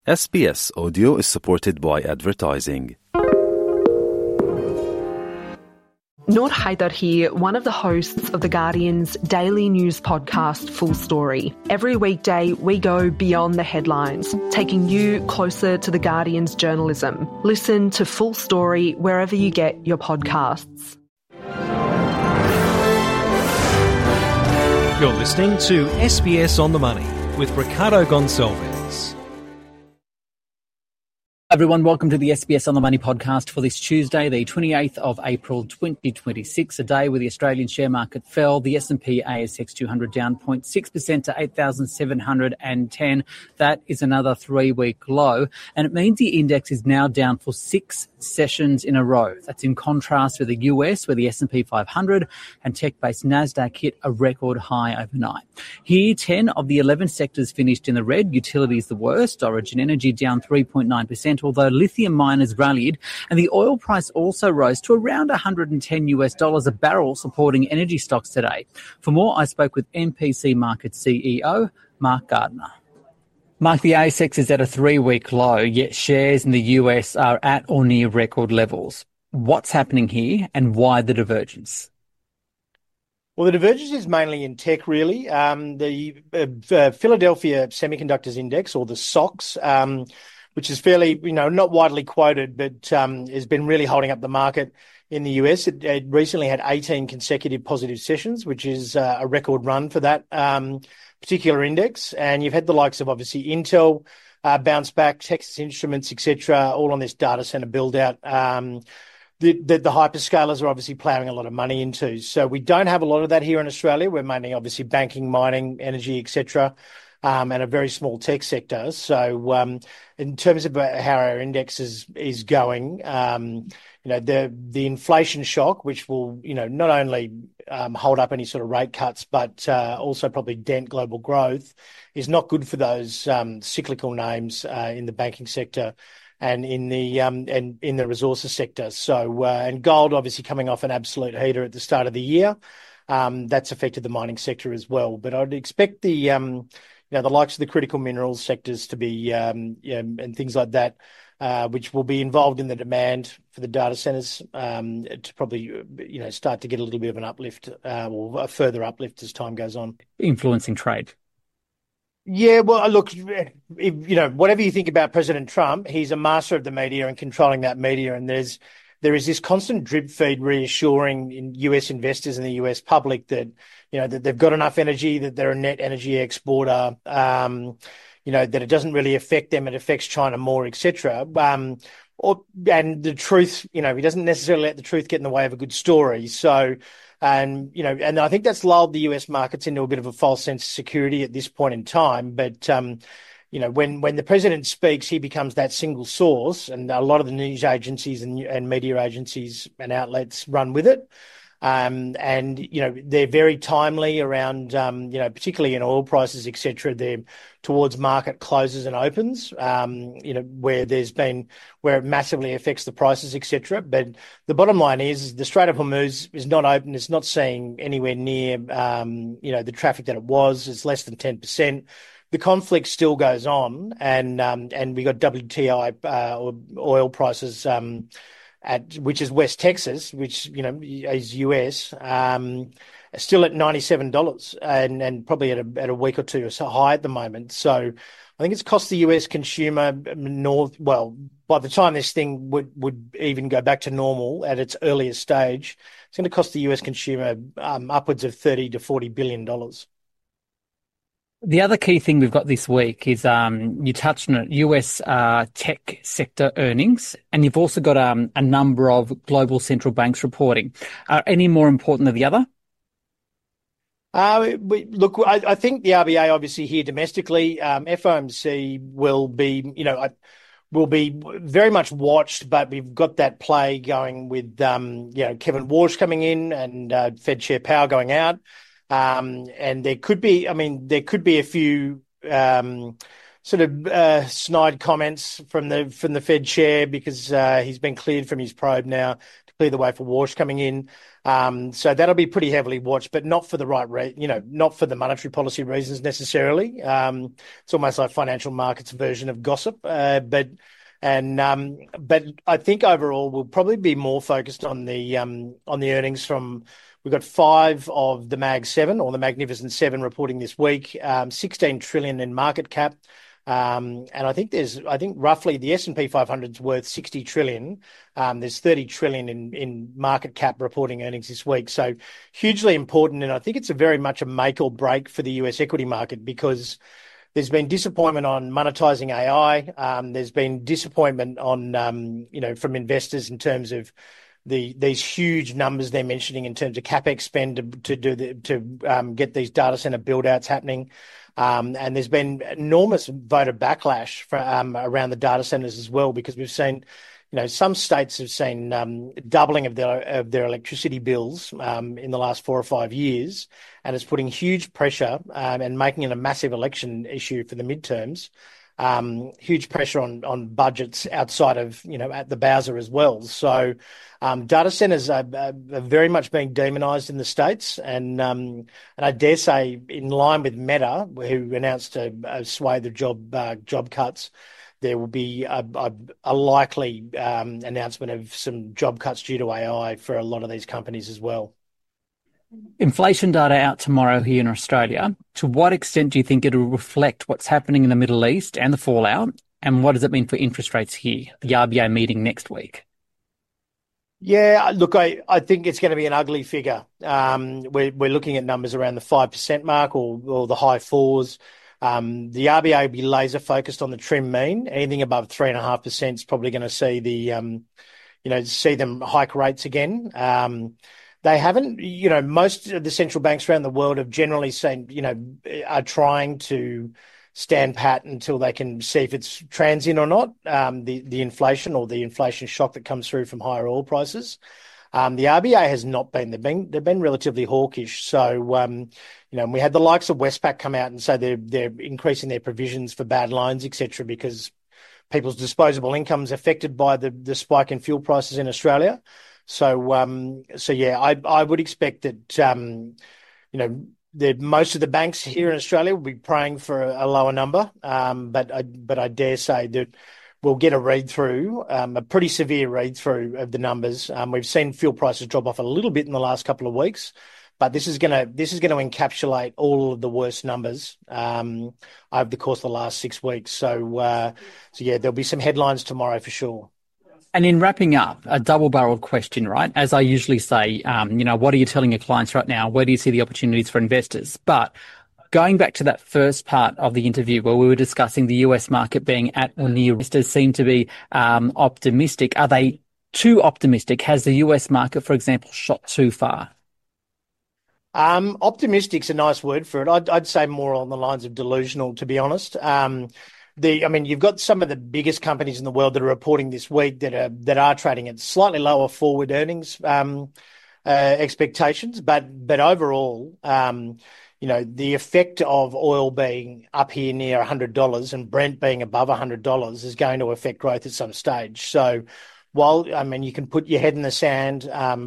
SBS Audio is supported by advertising. Noor Haider here, one of the hosts of The Guardian's daily news podcast, Full Story. Every weekday, we go beyond the headlines, taking you closer to The Guardian's journalism. Listen to Full Story wherever you get your podcasts. You're listening to SBS On The Money with Ricardo Gonçalves. Everyone, welcome to the SBS On The Money podcast for this Tuesday, the 28th of April 2026, a day where the Australian share market fell. The S&P ASX 200 down 0.6% to 8,710. That is another three-week low, and it means the index is now down for 6 sessions in a row. That's in contrast with the US, where the S&P 500 and tech-based Nasdaq hit a record high overnight. Here, 10 of the 11 sectors finished in the red, utilities the worst, Origin Energy down 3.9%, although lithium miners rallied, and the oil price also rose to around $110 a barrel, supporting energy stocks today. For more, I spoke with MPC Market CEO Mark Gardner. Mark, the ASX is at a 3-week low, yet shares in the US are at or near record levels. What's happening here and why the divergence? Well, the divergence is mainly in tech, really. The Philadelphia Semiconductors Index, or the SOX, which is fairly, not widely quoted, but has been really holding up the market in the US. It recently had 18 consecutive positive sessions, which is a record run for that particular index. And you've had the likes of, obviously, Intel bounce back, Texas Instruments, etc., all on this data center build-out. The hyperscalers are obviously ploughing a lot of money into. So we don't have a lot of that here in Australia. We're mainly, obviously, banking, mining, energy, etc., and a very small tech sector. So in terms of how our index is going, the inflation shock, which will, not only hold up any sort of rate cuts, but also probably dent global growth, is not good for those cyclical names in the banking sector and in the resources sector. So and gold obviously coming off an absolute heater at the start of the year, that's affected the mining sector as well. But I'd expect the likes of the critical minerals sectors to be, and things like that, which will be involved in the demand for the data centers, to probably, start to get a little bit of an uplift, or a further uplift as time goes on. Influencing trade. Yeah, well, look, whatever you think about President Trump, he's a master of the media and controlling that media, and there is this constant drip feed reassuring in US investors and the US public that, that they've got enough energy, that they're a net energy exporter, that it doesn't really affect them, it affects China more, etc. And the truth, he doesn't necessarily let the truth get in the way of a good story. So, and I think that's lulled the US markets into a bit of a false sense of security at this point in time. But, when the president speaks, he becomes that single source, and a lot of the news agencies and media agencies and outlets run with it. And they're very timely around, particularly in oil prices, etc. They're towards market closes and opens, where where it massively affects the prices, etc. But the bottom line is the Strait of Hormuz is not open. It's not seeing anywhere near, the traffic that it was. It's less than 10%. The conflict still goes on, and we got WTI or oil prices which is West Texas, which is US, still at $97, and probably at a week or two or so high at the moment. So I think it's cost the US consumer by the time this thing would even go back to normal at its earliest stage, it's going to cost the US consumer upwards of $30 to $40 billion. The other key thing we've got this week is, you touched on it, US tech sector earnings, and you've also got a number of global central banks reporting. Are any more important than the other? Look, I think the RBA obviously here domestically, FOMC will be very much watched, but we've got that play going with Kevin Warsh coming in and Fed Chair Powell going out. And there could be a few snide comments from the Fed chair, because he's been cleared from his probe now to clear the way for Warsh coming in. So that'll be pretty heavily watched, but not for the not for the monetary policy reasons necessarily. It's almost like financial markets version of gossip. But I think overall we'll probably be more focused on the earnings from. We've got 5 of the Mag 7 or the Magnificent 7 reporting this week, 16 trillion in market cap. And I think roughly the S&P 500 is worth 60 trillion. There's 30 trillion in market cap reporting earnings this week. So hugely important. And I think it's very much a make or break for the US equity market because there's been disappointment on monetizing AI. There's been disappointment on, from investors in terms of these huge numbers they're mentioning in terms of capex spend to get these data center build outs happening. And there's been enormous voter backlash around the data centers as well, because we've seen, some states have seen doubling of their electricity bills in the last 4 or 5 years, and it's putting huge pressure and making it a massive election issue for the midterms. Huge pressure on budgets outside of, at the Bowser as well. So data centers are very much being demonized in the States. And I dare say, in line with Meta, who announced a swathe of job cuts, there will be a likely announcement of some job cuts due to AI for a lot of these companies as well. Inflation data out tomorrow here in Australia. To what extent do you think it'll reflect what's happening in the Middle East and the fallout? And what does it mean for interest rates here, the RBA meeting next week? Yeah, look, I think it's going to be an ugly figure. We're looking at numbers around the 5% mark or the high 4s. The RBA will be laser focused on the trim mean. Anything above 3.5% is probably going to see see them hike rates again. They haven't, most of the central banks around the world have generally seen, are trying to stand pat until they can see if it's transient or not, the inflation or the inflation shock that comes through from higher oil prices. The RBA has not been. They've been relatively hawkish. So, we had the likes of Westpac come out and say they're increasing their provisions for bad loans, etc., because people's disposable income's affected by the spike in fuel prices in Australia. So yeah, I would expect that, most of the banks here in Australia will be praying for a lower number. But I dare say that we'll get a read-through, a pretty severe read-through of the numbers. We've seen fuel prices drop off a little bit in the last couple of weeks, but this is going to encapsulate all of the worst numbers over the course of the last 6 weeks. So yeah, there'll be some headlines tomorrow for sure. And in wrapping up, a double-barreled question, right? As I usually say, what are you telling your clients right now? Where do you see the opportunities for investors? But going back to that first part of the interview where we were discussing the US market being at or near, investors seem to be optimistic. Are they too optimistic? Has the US market, for example, shot too far? Optimistic's a nice word for it. I'd say more on the lines of delusional, to be honest. You've got some of the biggest companies in the world that are reporting this week that are trading at slightly lower forward earnings expectations, but overall, the effect of oil being up here near $100 and Brent being above $100 is going to affect growth at some stage. So, while you can put your head in the sand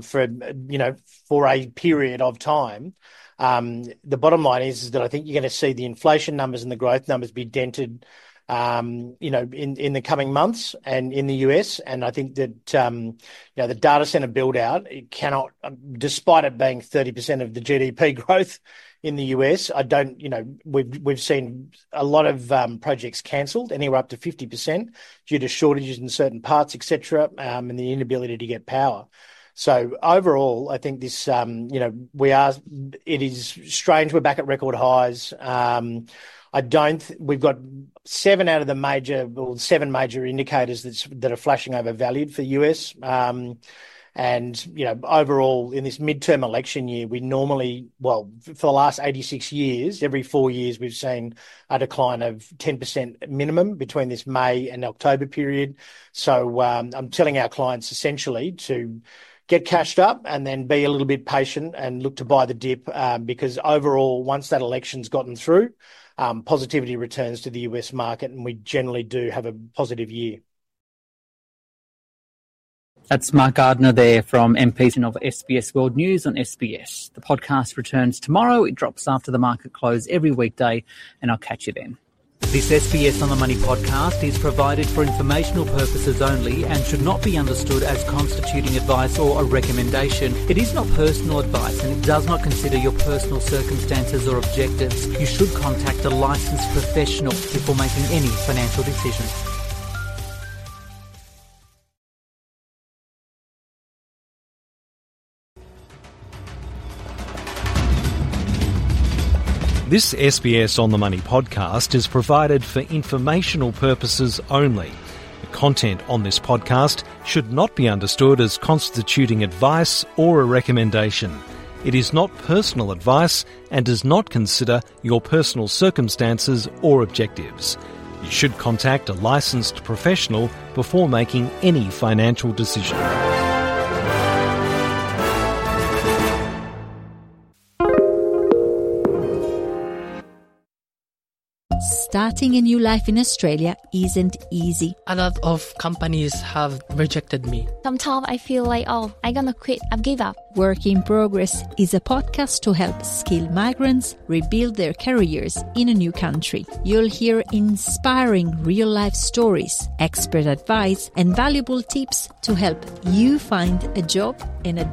for a period of time, the bottom line is that I think you're going to see the inflation numbers and the growth numbers be dented. In the coming months and in the US. And I think that, the data center build out, it cannot, despite it being 30% of the GDP growth in the US, we've seen a lot of projects cancelled, anywhere up to 50% due to shortages in certain parts, etc., and the inability to get power. So overall, I think this, it is strange. We're back at record highs. We've got 7 major indicators that are flashing overvalued for US. Overall in this midterm election year, we normally, for the last 86 years, every 4 years, we've seen a decline of 10% minimum between this May and October period. So I'm telling our clients essentially to get cashed up and then be a little bit patient and look to buy the dip because overall, once that election's gotten through, positivity returns to the US market and we generally do have a positive year. That's Mark Gardner there from MPs of SBS World News on SBS. The podcast returns tomorrow. It drops after the market close every weekday, and I'll catch you then. This SBS on the Money podcast is provided for informational purposes only and should not be understood as constituting advice or a recommendation. It is not personal advice and it does not consider your personal circumstances or objectives. You should contact a licensed professional before making any financial decisions. This SBS On The Money podcast is provided for informational purposes only. The content on this podcast should not be understood as constituting advice or a recommendation. It is not personal advice and does not consider your personal circumstances or objectives. You should contact a licensed professional before making any financial decision. Starting a new life in Australia isn't easy. A lot of companies have rejected me. Sometimes I feel like, I'm gonna quit, I've given up. Work in Progress is a podcast to help skilled migrants rebuild their careers in a new country. You'll hear inspiring real-life stories, expert advice, and valuable tips to help you find a job and a